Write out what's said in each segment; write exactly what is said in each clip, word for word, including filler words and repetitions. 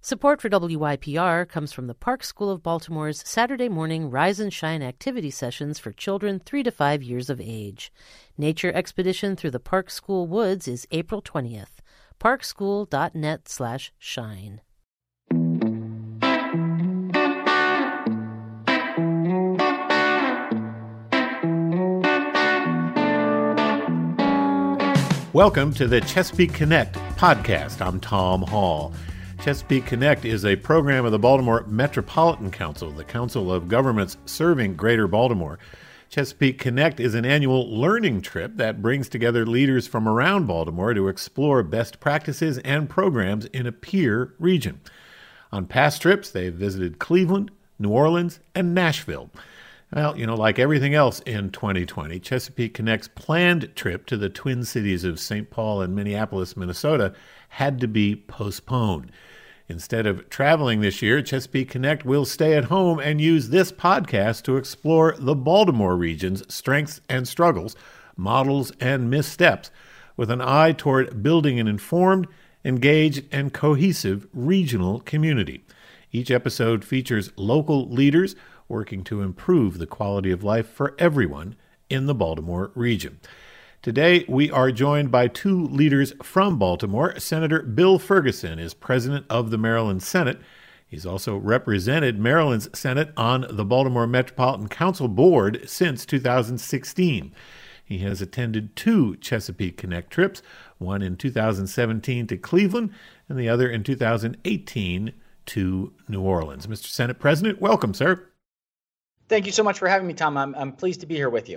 Support for W Y P R comes from the Park School of Baltimore's Saturday morning Rise and Shine activity sessions for children three to five years of age. Nature expedition through the Park School woods is April twentieth. parkschool.net slash shine. Welcome to the Chesapeake Connect podcast. I'm Tom Hall. Chesapeake Connect is a program of the Baltimore Metropolitan Council, the council of governments serving Greater Baltimore. Chesapeake Connect is an annual learning trip that brings together leaders from around Baltimore to explore best practices and programs in a peer region. On past trips, they've visited Cleveland, New Orleans, and Nashville. Well, you know, like everything else in twenty twenty, Chesapeake Connect's planned trip to the Twin Cities of Saint Paul and Minneapolis, Minnesota, had to be postponed. Instead of traveling this year, Chesapeake Connect will stay at home and use this podcast to explore the Baltimore region's strengths and struggles, models and missteps, with an eye toward building an informed, engaged, and cohesive regional community. Each episode features local leaders working to improve the quality of life for everyone in the Baltimore region. Today, we are joined by two leaders from Baltimore. Senator Bill Ferguson is president of the Maryland Senate. He's also represented Maryland's Senate on the Baltimore Metropolitan Council Board since two thousand sixteen. He has attended two Chesapeake Connect trips, one in two thousand seventeen to Cleveland and the other in two thousand eighteen to New Orleans. Mister Senate President, welcome, sir. Thank you so much for having me, Tom. I'm, I'm pleased to be here with you.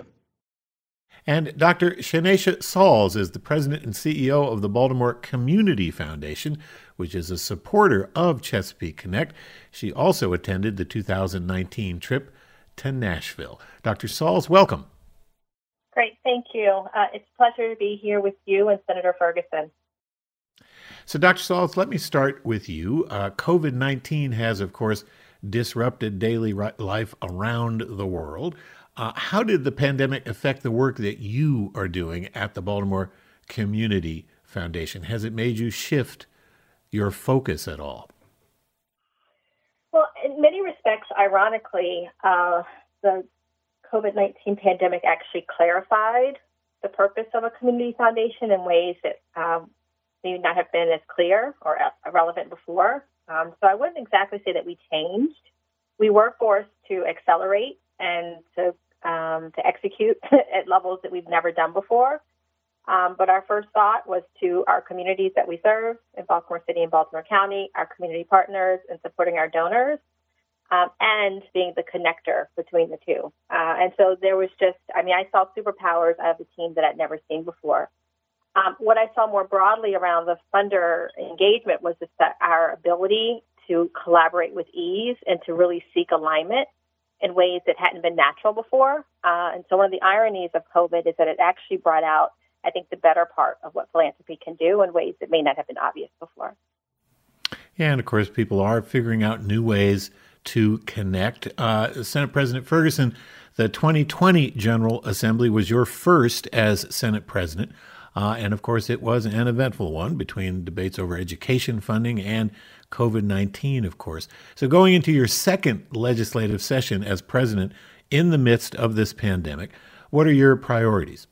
And Doctor Shanesha Sauls is the president and C E O of the Baltimore Community Foundation, which is a supporter of Chesapeake Connect. She also attended the two thousand nineteen trip to Nashville. Doctor Sauls, welcome. Great, thank you. Uh, it's a pleasure to be here with you and Senator Ferguson. So, Doctor Sauls, let me start with you. Uh, COVID nineteen has, of course, disrupted daily life around the world. Uh, how did the pandemic affect the work that you are doing at the Baltimore Community Foundation? Has it made you shift your focus at all? Well, in many respects, ironically, uh, the COVID nineteen pandemic actually clarified the purpose of a community foundation in ways that um, may not have been as clear or relevant before. Um, so I wouldn't exactly say that we changed. We were forced to accelerate and to um, to execute at levels that we've never done before. Um, but our first thought was to our communities that we serve in Baltimore City and Baltimore County, our community partners, and supporting our donors, um, and being the connector between the two. Uh, and so there was just, I mean, I saw superpowers out of the team that I'd never seen before. Um, what I saw more broadly around the funder engagement was just that our ability to collaborate with ease and to really seek alignment in ways that hadn't been natural before. Uh, and so one of the ironies of COVID is that it actually brought out, I think, the better part of what philanthropy can do in ways that may not have been obvious before. Yeah, and of course, people are figuring out new ways to connect. Uh, Senate President Ferguson, the twenty twenty General Assembly was your first as Senate President. Uh, and of course, it was an eventful one between debates over education funding and COVID nineteen, of course. So going into your second legislative session as president in the midst of this pandemic, what are your priorities?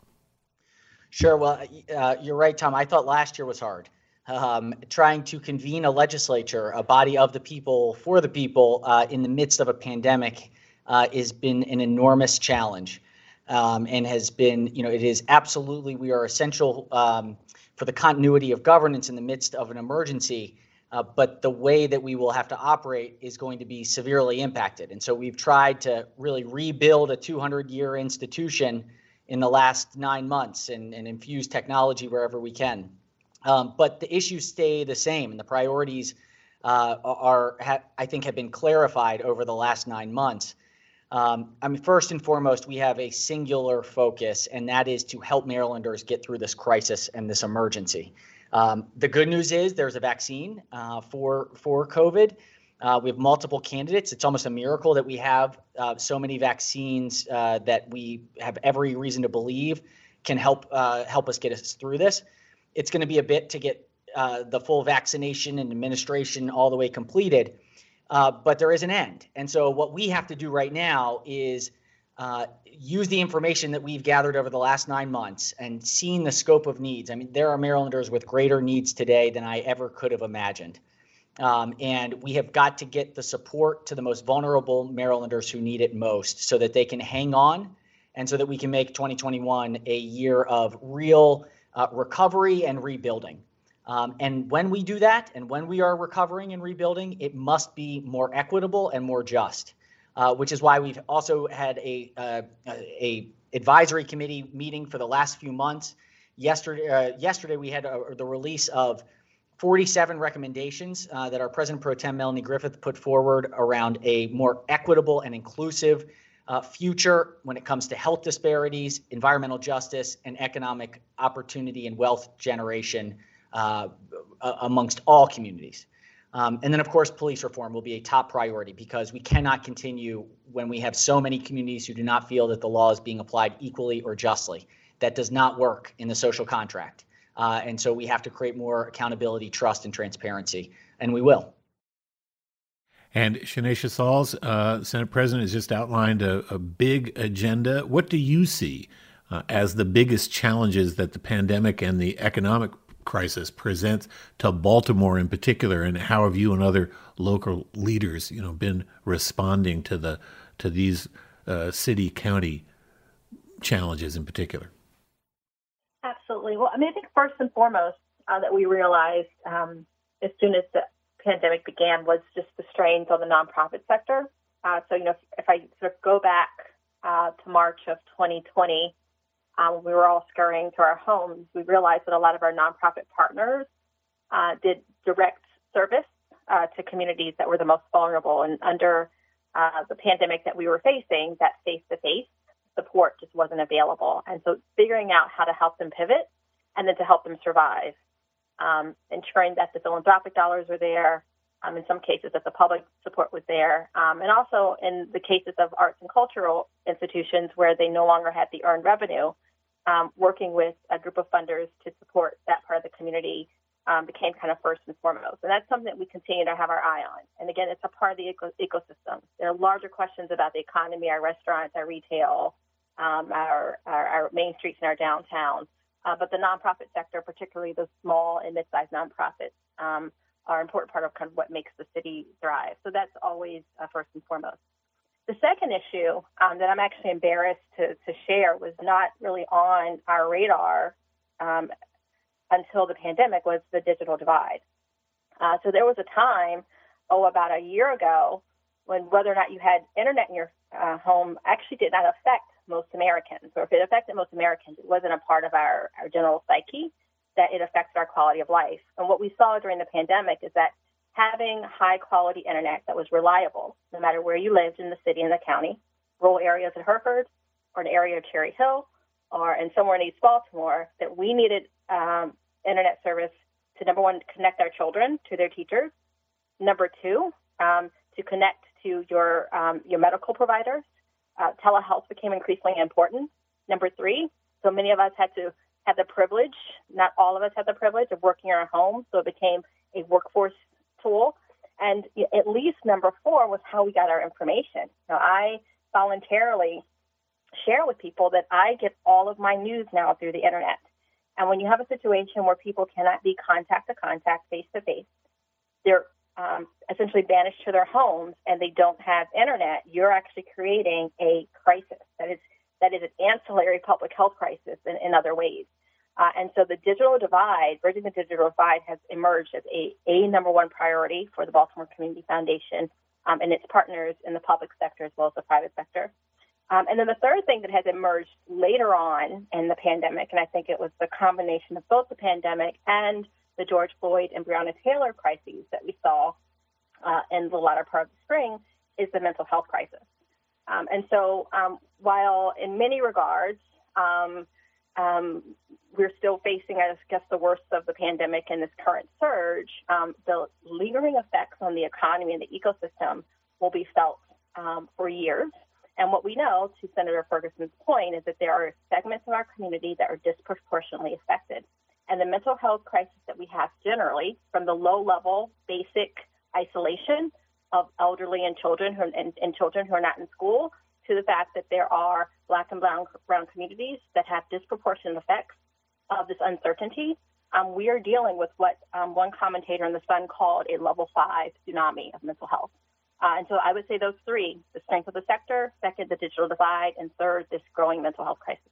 Sure. Well, uh, you're right, Tom. I thought last year was hard. Um, trying to convene a legislature, a body of the people, for the people, uh, in the midst of a pandemic uh, has been an enormous challenge. Um, and has been, you know, it is absolutely, we are essential um, for the continuity of governance in the midst of an emergency. Uh, but the way that we will have to operate is going to be severely impacted. And so we've tried to really rebuild a two hundred year institution in the last nine months and, and infuse technology wherever we can. Um, but the issues stay the same, and the priorities uh, are, ha- I think, have been clarified over the last nine months. Um, I mean, first and foremost, we have a singular focus, and that is to help Marylanders get through this crisis and this emergency. Um, the good news is there's a vaccine uh, for for COVID. Uh, we have multiple candidates. It's almost a miracle that we have uh, so many vaccines uh, that we have every reason to believe can help uh, help us get us through this. It's going to be a bit to get uh, the full vaccination and administration all the way completed, uh, but there is an end. And so what we have to do right now is uh, use the information that we've gathered over the last nine months and seen the scope of needs. I mean, there are Marylanders with greater needs today than I ever could have imagined. Um, and we have got to get the support to the most vulnerable Marylanders who need it most so that they can hang on and so that we can make twenty twenty-one a year of real uh, recovery and rebuilding. Um, and when we do that, and when we are recovering and rebuilding, it must be more equitable and more just, uh, which is why we've also had a, uh, a advisory committee meeting for the last few months. Yesterday, uh, yesterday we had a, the release of forty-seven recommendations uh, that our President Pro Tem Melanie Griffith put forward around a more equitable and inclusive uh, future when it comes to health disparities, environmental justice, and economic opportunity and wealth generation uh, amongst all communities. Um, and then, of course, police reform will be a top priority because we cannot continue when we have so many communities who do not feel that the law is being applied equally or justly. That does not work in the social contract. Uh, and so we have to create more accountability, trust, and transparency, and we will. And Shanesha Sauls, uh, Senate President, has just outlined a, a big agenda. What do you see uh, as the biggest challenges that the pandemic and the economic crisis presents to Baltimore in particular, and how have you and other local leaders, you know, been responding to the to these uh, city county challenges in particular? Absolutely. Well, I mean, I think first and foremost uh, that we realized um, as soon as the pandemic began was just the strains on the nonprofit sector. Uh, so, you know, if, if I sort of go back uh, to March of twenty twenty, uh, when we were all scurrying to our homes, we realized that a lot of our nonprofit partners uh, did direct service uh, to communities that were the most vulnerable. And under uh, the pandemic that we were facing, that face-to-face support just wasn't available. And so figuring out how to help them pivot and then to help them survive, um, ensuring that the philanthropic dollars were there, um, in some cases that the public support was there, um, and also in the cases of arts and cultural institutions where they no longer had the earned revenue, um, working with a group of funders to support that part of the community um, became kind of first and foremost. And that's something that we continue to have our eye on. And again, it's a part of the eco- ecosystem. There are larger questions about the economy, our restaurants, our retail, Um, our, our, our main streets and our downtown. Uh, but the nonprofit sector, particularly the small and mid-sized nonprofits, um, are an important part of kind of what makes the city thrive. So that's always uh, first and foremost. The second issue um, that I'm actually embarrassed to, to share was not really on our radar um, until the pandemic was the digital divide. Uh, so there was a time, oh, about a year ago, when whether or not you had internet in your uh, home actually did not affect most Americans, or if it affected most Americans, it wasn't a part of our, our general psyche, that it affected our quality of life. And what we saw during the pandemic is that having high quality internet that was reliable, no matter where you lived in the city and the county, rural areas of Hereford or an area of Cherry Hill or in somewhere in East Baltimore, that we needed um, internet service to, number one, connect our children to their teachers, number two, um, to connect to your um, your medical providers. Uh, telehealth became increasingly important. Number three, so many of us had to have the privilege, not all of us had the privilege of working in our homes, so it became a workforce tool. And at least number four was how we got our information. Now, I voluntarily share with people that I get all of my news now through the internet. And when you have a situation where people cannot be contact to contact, face to face, they're Um, essentially banished to their homes and they don't have internet, you're actually creating a crisis that is that is an ancillary public health crisis in, in other ways. Uh, and so the digital divide, bridging the digital divide, has emerged as a, a number one priority for the Baltimore Community Foundation um, and its partners in the public sector as well as the private sector. Um, and then the third thing that has emerged later on in the pandemic, and I think it was the combination of both the pandemic and the George Floyd and Breonna Taylor crises that we saw uh, in the latter part of the spring, is the mental health crisis. Um, and so um, while in many regards, um, um, we're still facing, I guess, the worst of the pandemic and this current surge, um, the lingering effects on the economy and the ecosystem will be felt um, for years. And what we know, to Senator Ferguson's point, is that there are segments of our community that are disproportionately affected. and the mental health crisis that we have generally, from the low-level basic isolation of elderly and children who, and, and children who are not in school, to the fact that there are Black and brown, brown communities that have disproportionate effects of this uncertainty. Um, we are dealing with what um, one commentator in The Sun called a level five tsunami of mental health. Uh, and so I would say those three: the strength of the sector, second, the digital divide, and third, this growing mental health crisis.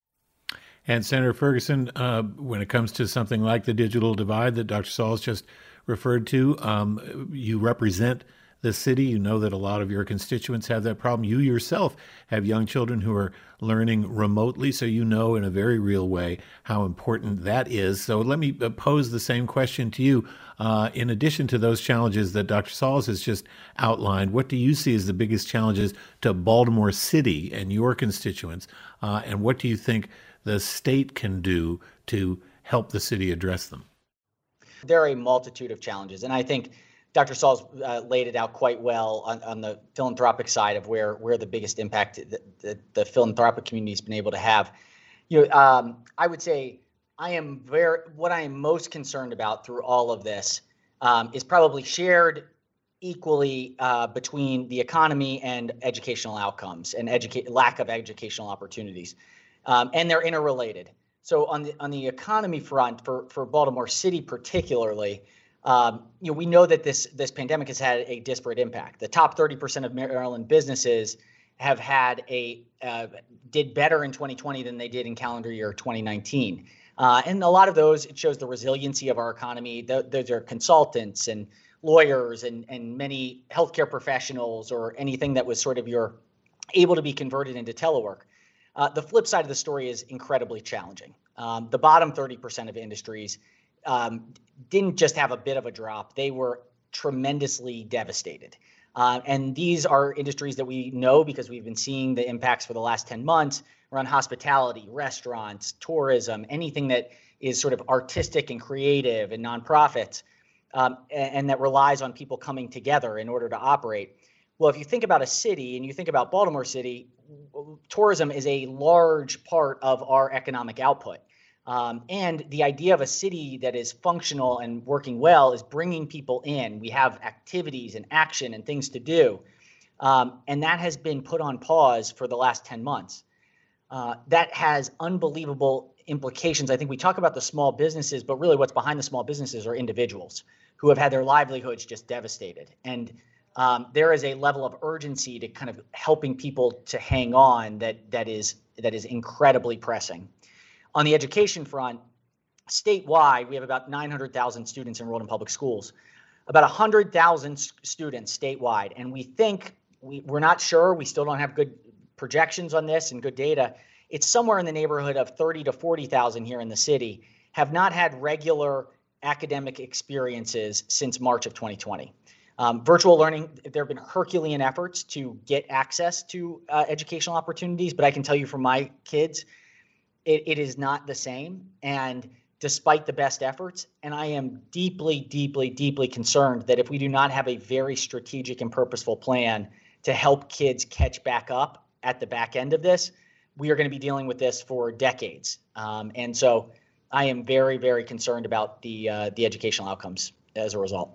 And Senator Ferguson, uh, when it comes to something like the digital divide that Doctor Sauls just referred to, um, you represent the city. You know that a lot of your constituents have that problem. You yourself have young children who are learning remotely, so you know in a very real way how important that is. So let me pose the same question to you. Uh, in addition to those challenges that Doctor Sauls has just outlined, what do you see as the biggest challenges to Baltimore City and your constituents? Uh, and what do you think the state can do to help the city address them? There are a multitude of challenges, and I think Doctor Sauls uh, laid it out quite well on, on the philanthropic side of where where the biggest impact the, the, the philanthropic community has been able to have. You know, um, I would say I am very what I am most concerned about through all of this um, is probably shared equally uh, between the economy and educational outcomes and educate lack of educational opportunities, um, and they're interrelated. So on the on the economy front, for for Baltimore City particularly. Um, you know, we know that this this pandemic has had a disparate impact. The top thirty percent of Maryland businesses have had a uh, did better in twenty twenty than they did in calendar year twenty nineteen. Uh, and a lot of those, it shows the resiliency of our economy. The, those are consultants and lawyers and, and many healthcare professionals or anything that was sort of you're able to be converted into telework. Uh, the flip side of the story is incredibly challenging. Um, the bottom thirty percent of industries um, didn't just have a bit of a drop. They were tremendously devastated. Uh, and these are industries that we know because we've been seeing the impacts for the last ten months around hospitality, restaurants, tourism, anything that is sort of artistic and creative and nonprofits, um, and, and that relies on people coming together in order to operate. Well, if you think about a city and you think about Baltimore City, tourism is a large part of our economic output. Um, and the idea of a city that is functional and working well is bringing people in. We have activities and action and things to do. Um, and that has been put on pause for the last ten months. Uh, that has unbelievable implications. I think we talk about the small businesses, but really what's behind the small businesses are individuals who have had their livelihoods just devastated. And um, there is a level of urgency to kind of helping people to hang on that that is that is incredibly pressing. On the education front, statewide, we have about nine hundred thousand students enrolled in public schools, about one hundred thousand students statewide. And we think, we, we're not sure, we still don't have good projections on this and good data. It's somewhere in the neighborhood of thirty to forty thousand here in the city have not had regular academic experiences since March of twenty twenty. Um, virtual learning, there have been Herculean efforts to get access to uh, educational opportunities, but I can tell you from my kids, It, it is not the same, and despite the best efforts, and I am deeply, deeply, deeply concerned that if we do not have a very strategic and purposeful plan to help kids catch back up at the back end of this, we are going to be dealing with this for decades. Um, and so I am very, very concerned about the uh, the educational outcomes as a result.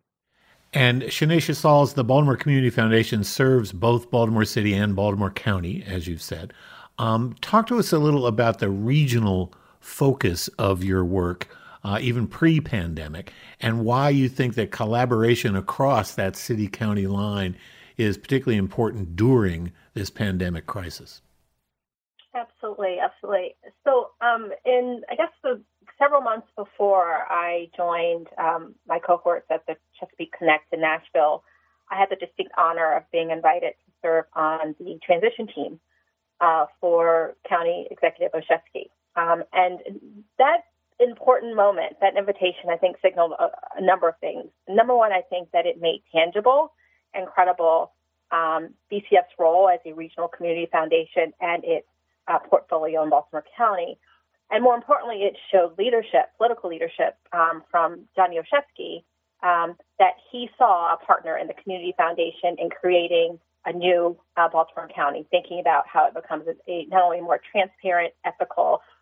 And Shanacia Sauls, the Baltimore Community Foundation serves both Baltimore City and Baltimore County, as you've said. Um, talk to us a little about the regional focus of your work, uh, even pre-pandemic, and why you think that collaboration across that city-county line is particularly important during this pandemic crisis. Absolutely, absolutely. So um, in, I guess, the several months before I joined um, my cohorts at the Chesapeake Connect in Nashville, I had the distinct honor of being invited to serve on the transition team Uh, for County Executive Olszewski. Um, and that important moment, that invitation, I think signaled a, a number of things. Number one, I think that it made tangible and credible um, B C F's role as a regional community foundation and its uh, portfolio in Baltimore County. And more importantly, it showed leadership, political leadership um, from Johnny Olszewski, um, that he saw a partner in the community foundation in creating a new uh, Baltimore County, thinking about how it becomes a, a not only more transparent, ethical,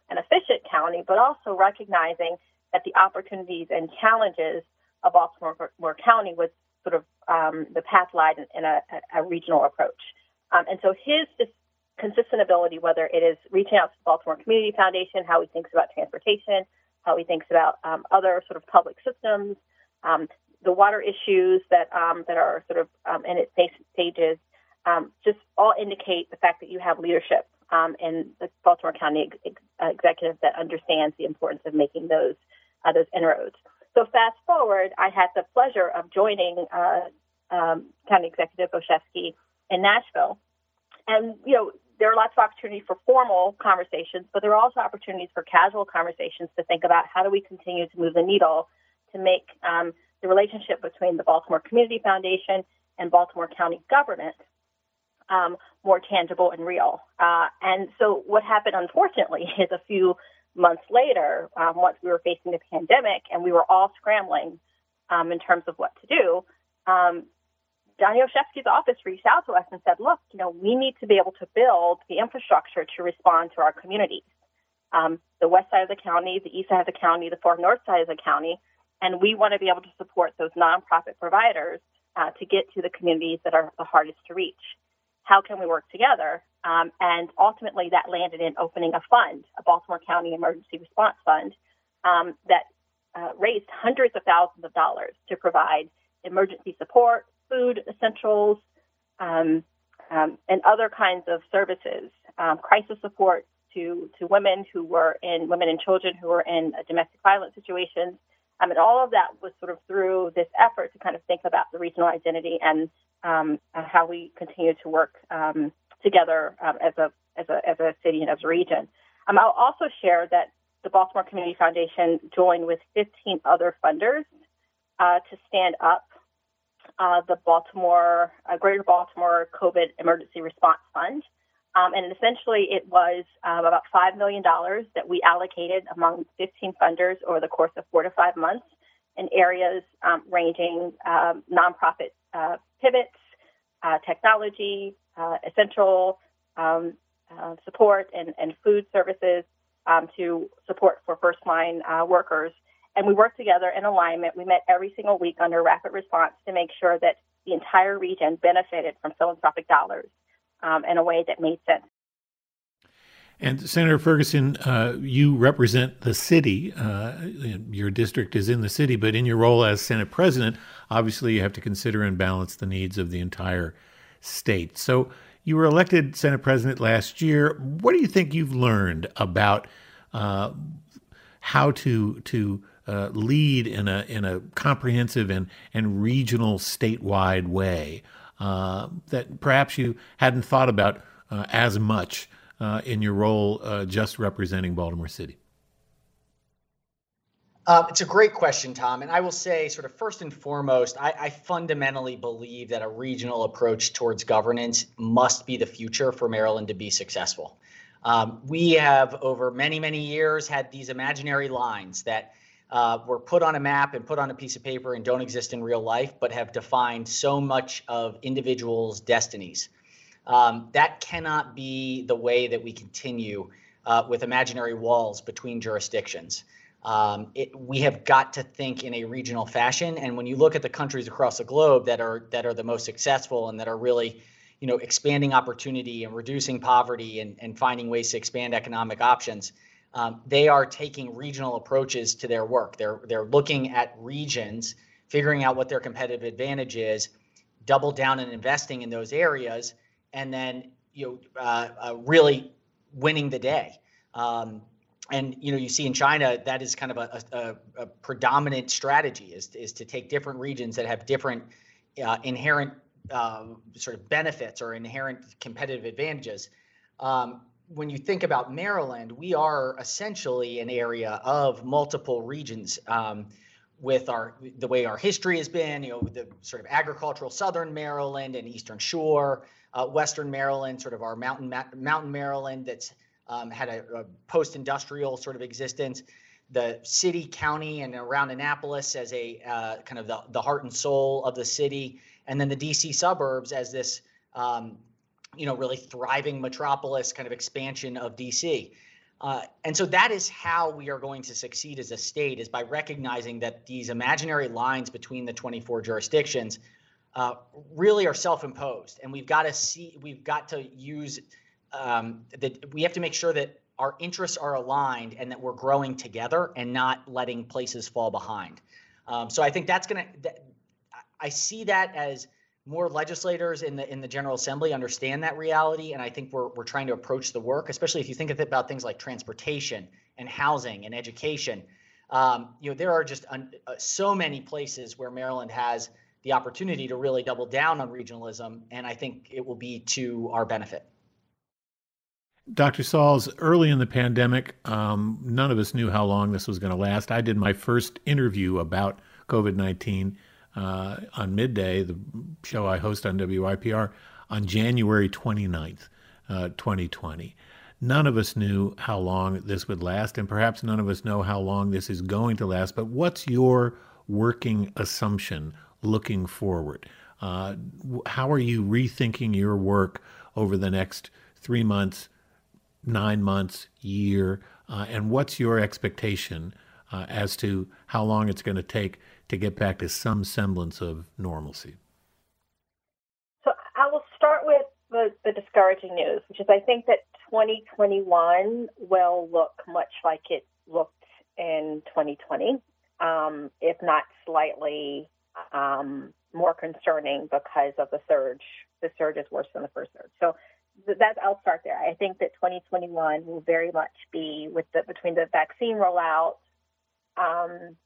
and efficient county, but also recognizing that the opportunities and challenges of Baltimore County was sort of um, the path lied in, in a, a regional approach. Um, and so his just consistent ability, whether it is reaching out to the Baltimore Community Foundation, how he thinks about transportation, how he thinks about um, other sort of public systems, um, the water issues that um, that are sort of um, in its nascent stages, um, just all indicate the fact that you have leadership um, in the Baltimore County ex- executive that understands the importance of making those uh, those inroads. So fast forward, I had the pleasure of joining uh, um, County Executive Goshefsky in Nashville, and you know there are lots of opportunities for formal conversations, but there are also opportunities for casual conversations to think about how do we continue to move the needle to make um, the relationship between the Baltimore Community Foundation and Baltimore County government um, more tangible and real. Uh, and so what happened, unfortunately, is a few months later, um, once we were facing the pandemic and we were all scrambling um, in terms of what to do, um, Johnny Goshefsky's office reached out to us and said, look, you know, we need to be able to build the infrastructure to respond to our communities. Um, the west side of the county, the east side of the county, the far north side of the county, and we want to be able to support those nonprofit providers uh, to get to the communities that are the hardest to reach. How can we work together? Um, and ultimately that landed in opening a fund, a Baltimore County Emergency Response Fund, um, that uh, raised hundreds of thousands of dollars to provide emergency support, food essentials, um, um, and other kinds of services, um, crisis support to, to women who were in, women and children who were in uh, domestic violence situations. Um, and all of that was sort of through this effort to kind of think about the regional identity and um, uh, how we continue to work um, together um, as a as a as a city and as a region. Um, I'll also share that the Baltimore Community Foundation joined with fifteen other funders uh, to stand up uh, the Baltimore uh, Greater Baltimore COVID Emergency Response Fund. Um, and essentially, it was um, about five million dollars that we allocated among fifteen funders over the course of four to five months in areas um, ranging um, nonprofit uh, pivots, uh, technology, uh, essential um, uh, support, and, and food services um, to support for first-line uh, workers. And we worked together in alignment. We met every single week under rapid response to make sure that the entire region benefited from philanthropic dollars Um, in a way that made sense. And Senator Ferguson, uh, you represent the city. Uh, your district is in the city, but in your role as Senate President, obviously you have to consider and balance the needs of the entire state. So you were elected Senate President last year. What do you think you've learned about uh, how to to uh, lead in a in a comprehensive and, and regional statewide way Uh, that perhaps you hadn't thought about uh, as much uh, in your role uh, just representing Baltimore City? Uh, it's a great question, Tom. And I will say, sort of first and foremost, I, I fundamentally believe that a regional approach towards governance must be the future for Maryland to be successful. Um, we have, over many, many years, had these imaginary lines that Uh, were put on a map and put on a piece of paper and don't exist in real life, but have defined so much of individuals' destinies. Um, that cannot be the way that we continue uh, with imaginary walls between jurisdictions. Um, it, we have got to think in a regional fashion. And when you look at the countries across the globe that are that are the most successful and that are really, you know, expanding opportunity and reducing poverty and, and finding ways to expand economic options, Um, they are taking regional approaches to their work. They're they're looking at regions, figuring out what their competitive advantage is, double down and investing in those areas, and then you know uh, uh, really winning the day. Um, and you know you see in China that is kind of a, a, a predominant strategy is is to take different regions that have different uh, inherent uh, sort of benefits or inherent competitive advantages. Um, When you think about Maryland, we are essentially an area of multiple regions um, with our the way our history has been, you know, the sort of agricultural southern Maryland and Eastern Shore, uh, Western Maryland, sort of our mountain mountain Maryland that's um, had a, a post-industrial sort of existence, the city, county, and around Annapolis as a uh, kind of the, the heart and soul of the city, and then the D C suburbs as this um, you know, really thriving metropolis kind of expansion of D C. Uh, and so that is how we are going to succeed as a state, is by recognizing that these imaginary lines between the twenty-four jurisdictions uh, really are self-imposed. And we've got to see, we've got to use, um, that we have to make sure that our interests are aligned and that we're growing together and not letting places fall behind. Um, so I think that's going to, I see that as more legislators in the in the General Assembly understand that reality, and I think we're we're trying to approach the work, especially if you think about things like transportation and housing and education. Um, you know, there are just un, uh, so many places where Maryland has the opportunity to really double down on regionalism, and I think it will be to our benefit. Doctor Sauls, early in the pandemic, um, none of us knew how long this was going to last. I did my first interview about COVID nineteen Uh, on Midday, the show I host on W I P R, on January twenty-ninth, uh, twenty twenty. None of us knew how long this would last, and perhaps none of us know how long this is going to last, but what's your working assumption looking forward? Uh, how are you rethinking your work over the next three months, nine months, year, uh, and what's your expectation uh, as to how long it's going to take to get back to some semblance of normalcy? So I will start with the, the discouraging news, which is I think that twenty twenty-one will look much like it looked in twenty twenty, um, if not slightly um, more concerning because of the surge. The surge is worse than the first surge. So that I'll start there. I think that twenty twenty-one will very much be with the between the vaccine rollout, um,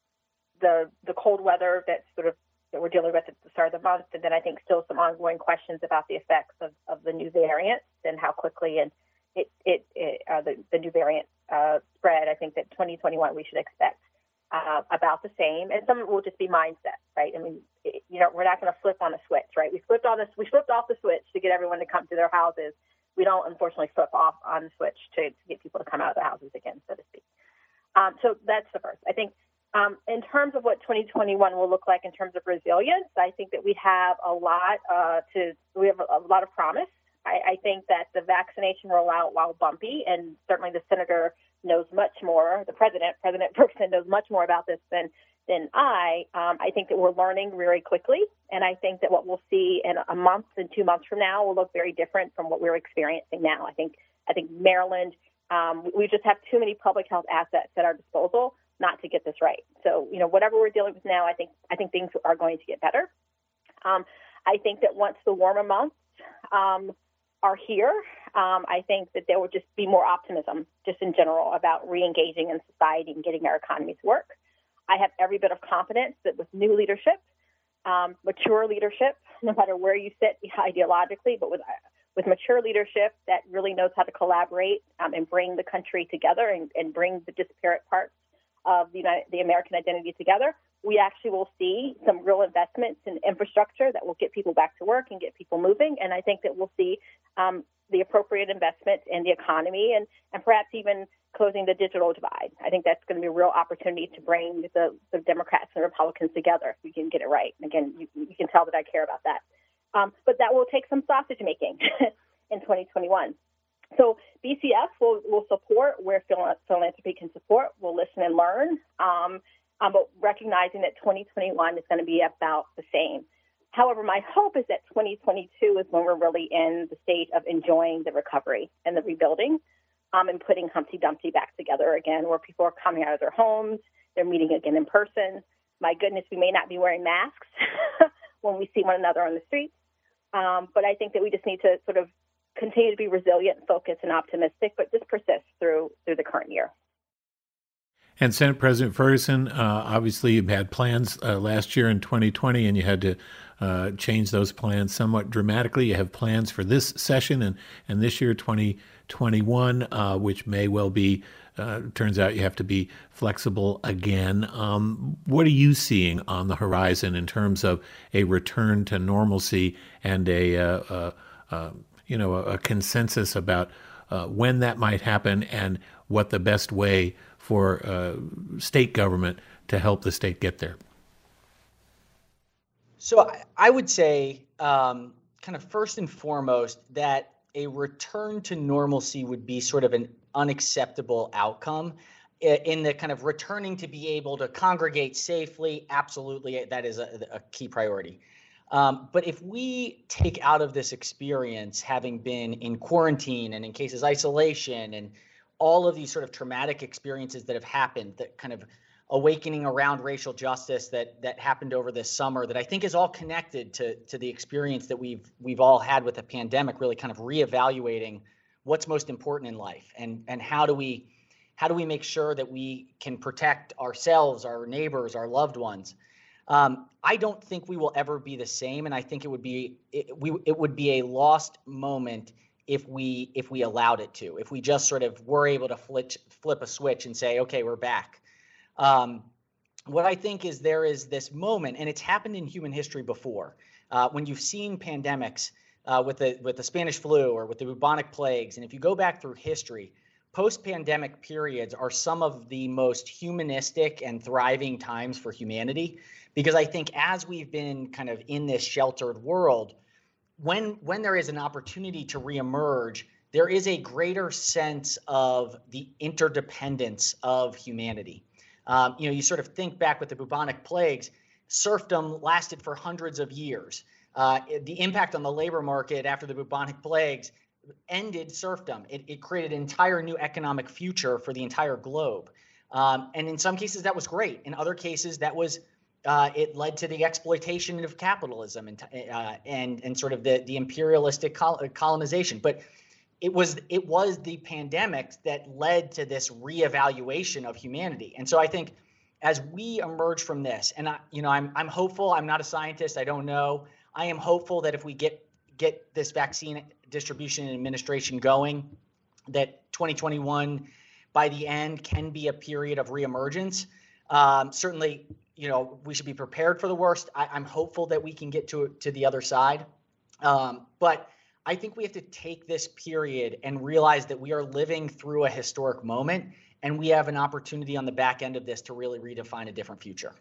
the the cold weather that's sort of that we're dealing with at the start of the month, and then I think still some ongoing questions about the effects of, of the new variants and how quickly and it it, it uh, the the new variant uh, spread. I think that twenty twenty-one we should expect uh, about the same, and some of it will just be mindset, right? I mean, it, you know, we're not going to flip on a switch, right? We flipped on this, we flipped off the switch to get everyone to come to their houses. We don't unfortunately flip off on the switch to, to get people to come out of their houses again, so to speak. Um, so that's the first. I think. Um, in terms of what twenty twenty-one will look like in terms of resilience, I think that we have a lot uh, to we have a, a lot of promise. I, I think that the vaccination rollout, while bumpy, and certainly the senator knows much more, the president, President Ferguson knows much more about this than than I. Um, I think that we're learning very quickly, and I think that what we'll see in a month and two months from now will look very different from what we're experiencing now. I think I think Maryland, um, we just have too many public health assets at our disposal not to get this right. So, you know, whatever we're dealing with now, I think I think things are going to get better. Um, I think that once the warmer months um, are here, um, I think that there will just be more optimism just in general about re-engaging in society and getting our economy to work. I have every bit of confidence that with new leadership, um, mature leadership, no matter where you sit ideologically, but with with mature leadership that really knows how to collaborate um, and bring the country together and, and bring the disparate parts of the United, the American identity together, we actually will see some real investments in infrastructure that will get people back to work and get people moving. And I think that we'll see um, the appropriate investment in the economy and, and perhaps even closing the digital divide. I think that's going to be a real opportunity to bring the, the Democrats and Republicans together if we can get it right. And again, you, you can tell that I care about that. Um, but that will take some sausage making in twenty twenty-one. So B C F will, will support where philanthropy can support. We'll listen and learn, um, um, but recognizing that twenty twenty-one is going to be about the same. However, my hope is that twenty twenty-two is when we're really in the state of enjoying the recovery and the rebuilding um, and putting Humpty Dumpty back together again, where people are coming out of their homes, they're meeting again in person. My goodness, we may not be wearing masks when we see one another on the streets, um, but I think that we just need to sort of continue to be resilient, focused, and optimistic, but just persist through through the current year. And Senate President Ferguson, uh, obviously you had plans uh, last year in twenty twenty, and you had to uh, change those plans somewhat dramatically. You have plans for this session and, and this year, twenty twenty-one, uh, which may well be, uh, turns out you have to be flexible again. Um, what are you seeing on the horizon in terms of a return to normalcy and a, uh, uh, uh, you know, a, a consensus about uh, when that might happen and what the best way for uh, state government to help the state get there? So I, I would say um, kind of first and foremost that a return to normalcy would be sort of an unacceptable outcome. In the kind of returning to be able to congregate safely, absolutely, that is a, a key priority. Um, but if we take out of this experience having been in quarantine and in cases isolation and all of these sort of traumatic experiences that have happened, that kind of awakening around racial justice that that happened over this summer, that I think is all connected to to the experience that we've we've all had with the pandemic, really kind of reevaluating what's most important in life and and how do we how do we make sure that we can protect ourselves, our neighbors, our loved ones. Um, I don't think we will ever be the same, and I think it would be it, we it would be a lost moment if we if we allowed it to, if we just sort of were able to flip flip a switch and say, okay, we're back. Um, what I think is there is this moment, and it's happened in human history before, uh, when you've seen pandemics uh, with the with the Spanish flu or with the bubonic plagues, and if you go back through history, post-pandemic periods are some of the most humanistic and thriving times for humanity, because I think as we've been kind of in this sheltered world, when when there is an opportunity to reemerge, there is a greater sense of the interdependence of humanity. Um, you know, you sort of think back with the bubonic plagues, serfdom lasted for hundreds of years. Uh, the impact on the labor market after the bubonic plagues ended serfdom. It, it created an entire new economic future for the entire globe. Um, and in some cases, that was great. In other cases, that was uh, it led to the exploitation of capitalism and uh, and and sort of the the imperialistic col- colonization. But it was it was the pandemic that led to this reevaluation of humanity. And so I think as we emerge from this, and I, you know, I'm I'm hopeful. I'm not a scientist. I don't know. I am hopeful that if we get get this vaccine distribution and administration going, that twenty twenty-one by the end can be a period of reemergence. Um, certainly, you know, we should be prepared for the worst. I, I'm hopeful that we can get to to the other side, um, but I think we have to take this period and realize that we are living through a historic moment, and we have an opportunity on the back end of this to really redefine a different future.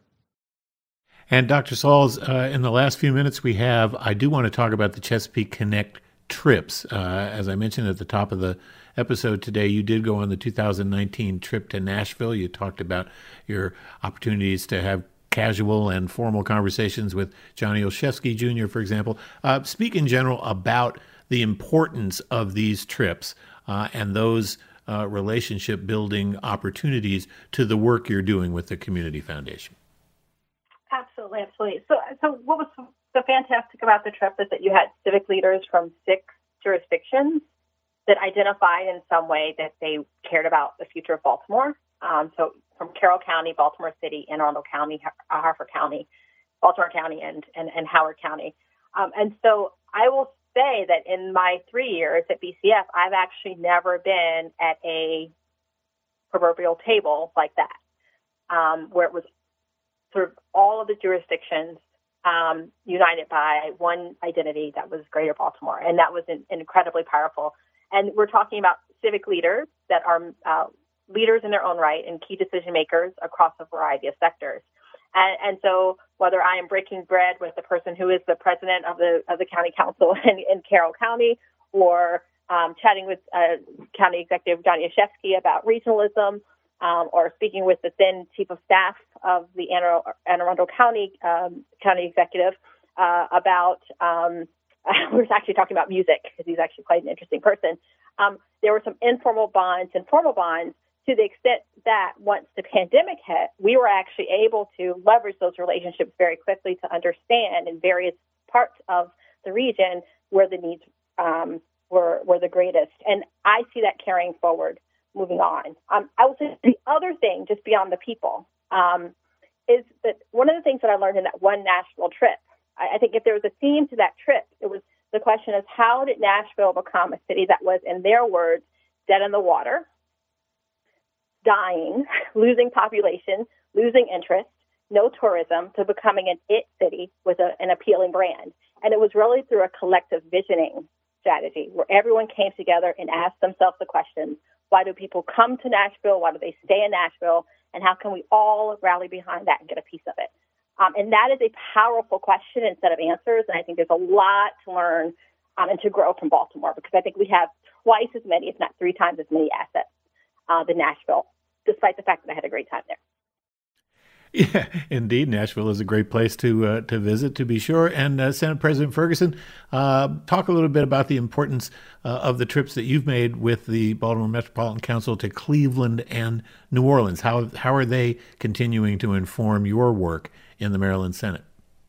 And Doctor Sauls, uh, in the last few minutes we have, I do want to talk about the Chesapeake Connect trips. Uh, as I mentioned at the top of the episode today, you did go on the two thousand nineteen trip to Nashville. You talked about your opportunities to have casual and formal conversations with Johnny Olszewski Junior, for example. Uh, speak in general about the importance of these trips uh, and those uh, relationship building opportunities to the work you're doing with the Community Foundation. Absolutely, absolutely. So, so what was so fantastic about the trip is that you had civic leaders from six jurisdictions that identified in some way that they cared about the future of Baltimore. Um, so from Carroll County, Baltimore City, Anne Arundel County, Harford County, Baltimore County, and, and, and Howard County. Um, and so I will say that in my three years at B C F, I've actually never been at a proverbial table like that, um, where it was sort of all of the jurisdictions um, united by one identity that was Greater Baltimore. And that was in, incredibly powerful. And we're talking about civic leaders that are uh, leaders in their own right and key decision makers across a variety of sectors. And, and so whether I am breaking bread with the person who is the president of the of the county council in, in Carroll County, or um, chatting with uh, County Executive Johnny Olszewski about regionalism, um, or speaking with the then chief of staff of the Anne Arundel County um, County Executive uh, about, um, we were actually talking about music because he's actually quite an interesting person. Um, there were some informal bonds and formal bonds, to the extent that once the pandemic hit, we were actually able to leverage those relationships very quickly to understand in various parts of the region where the needs um, were, were the greatest. And I see that carrying forward, moving on. Um, I will say the other thing, just beyond the people, um, is that one of the things that I learned in that one Nashville trip, I, I think if there was a theme to that trip, it was the question is, how did Nashville become a city that was, in their words, dead in the water, dying, losing population, losing interest, no tourism, to becoming an it city with a, an appealing brand. And it was really through a collective visioning strategy where everyone came together and asked themselves the question, why do people come to Nashville? Why do they stay in Nashville? And how can we all rally behind that and get a piece of it? Um, and that is a powerful question and set of answers. And I think there's a lot to learn um, and to grow from Baltimore, because I think we have twice as many, if not three times as many assets uh, than Nashville, despite the fact that I had a great time there. Yeah, indeed. Nashville is a great place to uh, to visit, to be sure. And uh, Senate President Ferguson, uh, talk a little bit about the importance uh, of the trips that you've made with the Baltimore Metropolitan Council to Cleveland and New Orleans. How how are they continuing to inform your work in the Maryland Senate?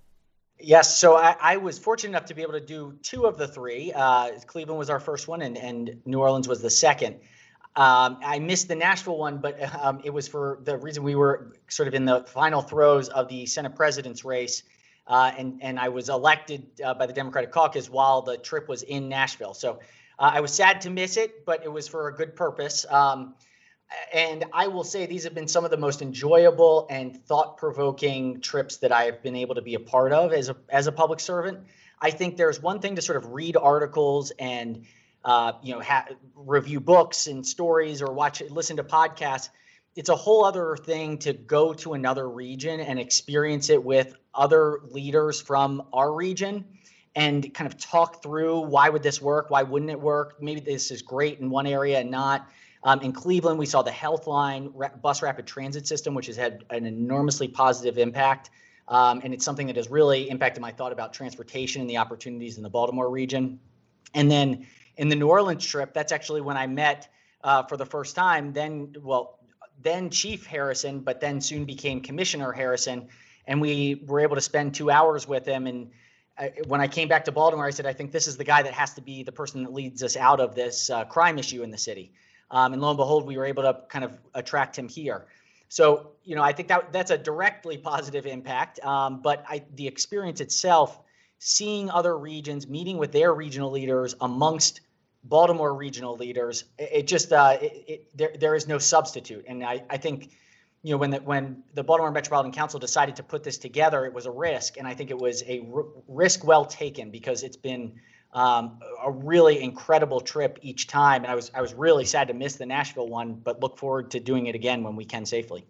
Yes, so I, I was fortunate enough to be able to do two of the three. Uh, Cleveland was our first one, and, and New Orleans was the second. Um, I missed the Nashville one, but um, it was for the reason we were sort of in the final throes of the Senate president's race, uh, and and I was elected uh, by the Democratic caucus while the trip was in Nashville. So uh, I was sad to miss it, but it was for a good purpose. Um, and I will say these have been some of the most enjoyable and thought-provoking trips that I have been able to be a part of as a as a public servant. I think there's one thing to sort of read articles and Uh, you know, ha- review books and stories or watch, listen to podcasts. It's a whole other thing to go to another region and experience it with other leaders from our region and kind of talk through why would this work? Why wouldn't it work? Maybe this is great in one area and not. Um, in Cleveland, we saw the Healthline ra- bus rapid transit system, which has had an enormously positive impact. Um, and it's something that has really impacted my thought about transportation and the opportunities in the Baltimore region. And then in the New Orleans trip, that's actually when I met uh, for the first time, then, well, then Chief Harrison, but then soon became Commissioner Harrison. And we were able to spend two hours with him. And uh, when I came back to Baltimore, I said, I think this is the guy that has to be the person that leads us out of this uh, crime issue in the city. Um, and lo and behold, we were able to kind of attract him here. So, you know, I think that that's a directly positive impact. Um, but I, the experience itself, seeing other regions, meeting with their regional leaders amongst Baltimore regional leaders, it, it just uh, it, it, there there is no substitute. And I, I think, you know, when the, when the Baltimore Metropolitan Council decided to put this together, it was a risk, and I think it was a r- risk well taken because it's been um, a really incredible trip each time. And I was I was really sad to miss the Nashville one, but look forward to doing it again when we can safely.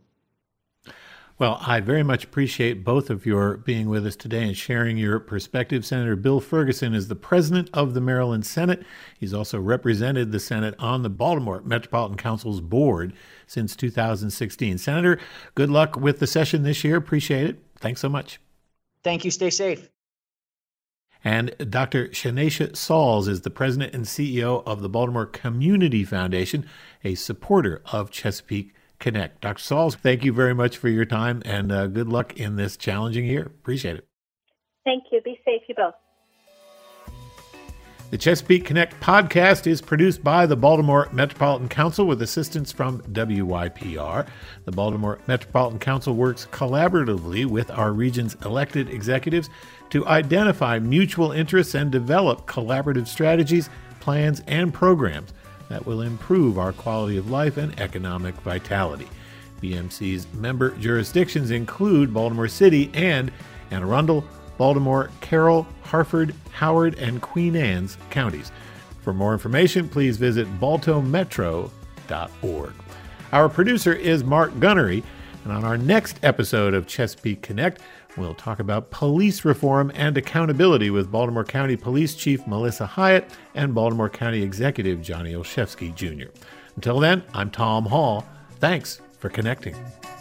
Well, I very much appreciate both of your being with us today and sharing your perspective. Senator Bill Ferguson is the president of the Maryland Senate. He's also represented the Senate on the Baltimore Metropolitan Council's board since two thousand sixteen. Senator, good luck with the session this year. Appreciate it. Thanks so much. Thank you. Stay safe. And Doctor Shanesha Sauls is the president and C E O of the Baltimore Community Foundation, a supporter of Chesapeake Connect. Doctor Sauls, thank you very much for your time, and uh, good luck in this challenging year. Appreciate it. Thank you. Be safe, you both. The Chesapeake Connect podcast is produced by the Baltimore Metropolitan Council with assistance from W Y P R. The Baltimore Metropolitan Council works collaboratively with our region's elected executives to identify mutual interests and develop collaborative strategies, plans, and programs that will improve our quality of life and economic vitality. B M C's member jurisdictions include Baltimore City and Anne Arundel, Baltimore, Carroll, Harford, Howard, and Queen Anne's counties. For more information, please visit balto metro dot org. Our producer is Mark Gunnery, and on our next episode of Chesapeake Connect, we'll talk about police reform and accountability with Baltimore County Police Chief Melissa Hyatt and Baltimore County Executive Johnny Olszewski Junior Until then, I'm Tom Hall. Thanks for connecting.